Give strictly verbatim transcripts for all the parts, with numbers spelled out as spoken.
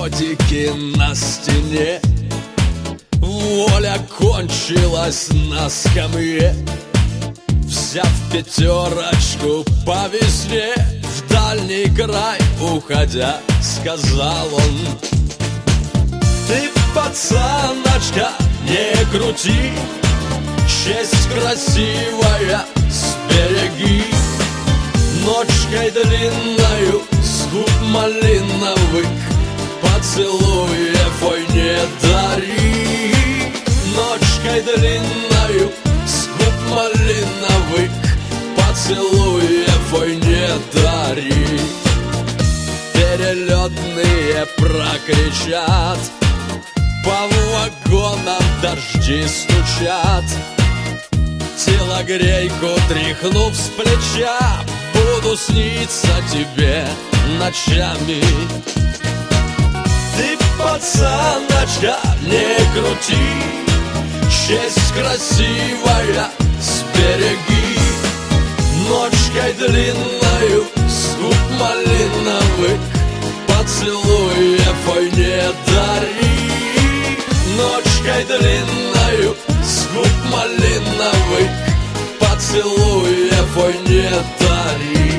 годики на стене, воля кончилась на скамье. Взяв пятерочку по весне, в дальний край уходя, сказал он: ты, пацаночка, не крути, честь красивая сбереги. Ночкой длинною с губ малиновых поцелуев ой не дари. Ночкой длинною с губ малиновых поцелуев ой не дари. Перелетные прокричат, по вагонам дожди стучат. Телогрейку тряхнув с плеча, буду сниться тебе ночами. Ты, пацаночка, не крути, честь красивая сбереги. Ночкой длинною с губ малиновых поцелуев ой не дари. Ночкой длинною с губ малиновых поцелуев ой не дари.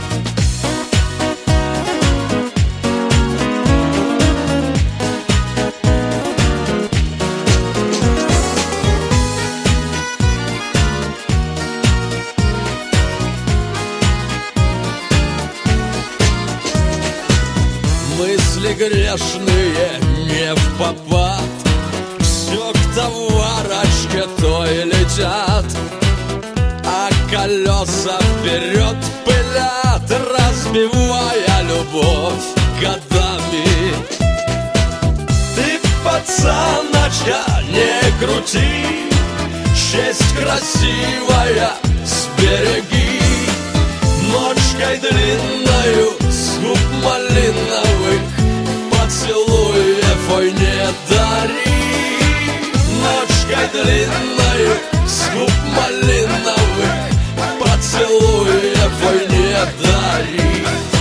Мысли грешные не впопад, все к товарочке той летят, а колеса вперед пылят, разбивая любовь годами. Ты, пацаночка, не крути, честь красивая сбереги. Ночкой длинною с губ малиновых поцелуев ой не дари. Ночкой длинною с губ малиновых поцелуев ой не дари.